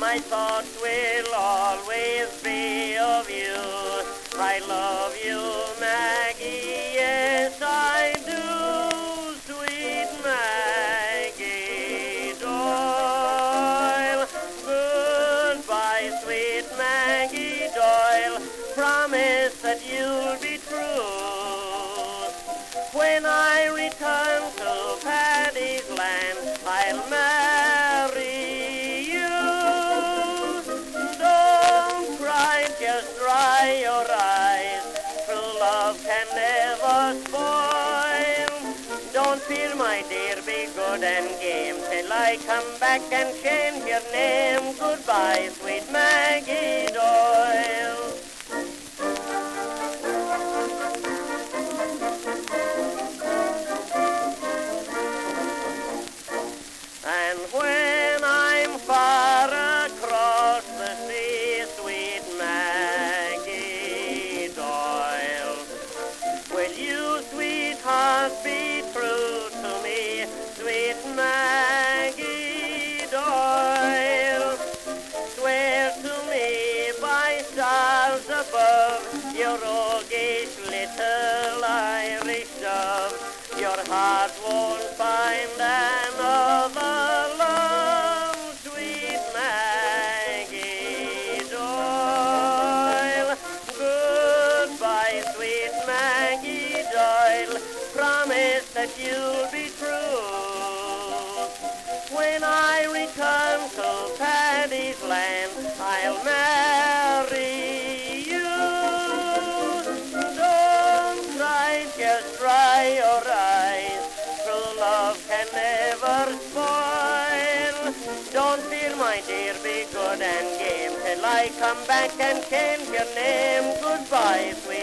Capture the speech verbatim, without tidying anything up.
my thoughts will always be of you. I love you, Maggie, yes I do, sweet Maggie Doyle. Goodbye, sweet Maggie Doyle, promise that you'll be true. When I return to Paddy's land, I'll marry you. Don't cry, just dry your eyes. True love can never spoil. Don't fear, my dear, be good and game till I come back and change your name. Goodbye, sweet Maggie Doyle. And when I'm far across the sea, sweet Maggie Doyle, will you, sweetheart, be true to me, sweet Maggie Doyle? Swear to me by stars above, your roguish little Irish dove, your heart won't find another love, sweet Maggie Doyle. Goodbye, sweet Maggie Doyle, promise that you'll be true. When I return to Paddy's land, I'll marry you. Don't cry, just dry your eyes. True love can never spoil. Don't fear, my dear, be good and game till I come back and change your name. Goodbye, sweet